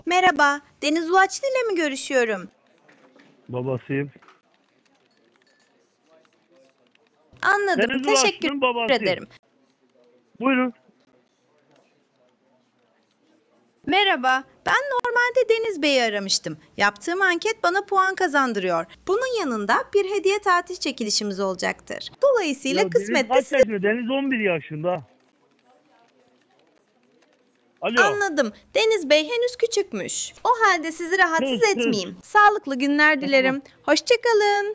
Merhaba, Deniz Ulaçlı ile mi görüşüyorum? Babasıyım. Anladım, Deniz teşekkür Ulaşlı'nın babasıyım. ederim. Buyurun. Merhaba, ben normalde Deniz Bey'i aramıştım. Yaptığım anket bana puan kazandırıyor. Bunun yanında bir hediye tatil çekilişimiz olacaktır. Dolayısıyla Ya Deniz kısmetse kaç size yaşında? Deniz 11 yaşında. Alo. anladım. Deniz Bey henüz küçükmüş. O halde sizi rahatsız Kız. etmeyeyim. Sağlıklı günler Tamam. dilerim. Hoşçakalın.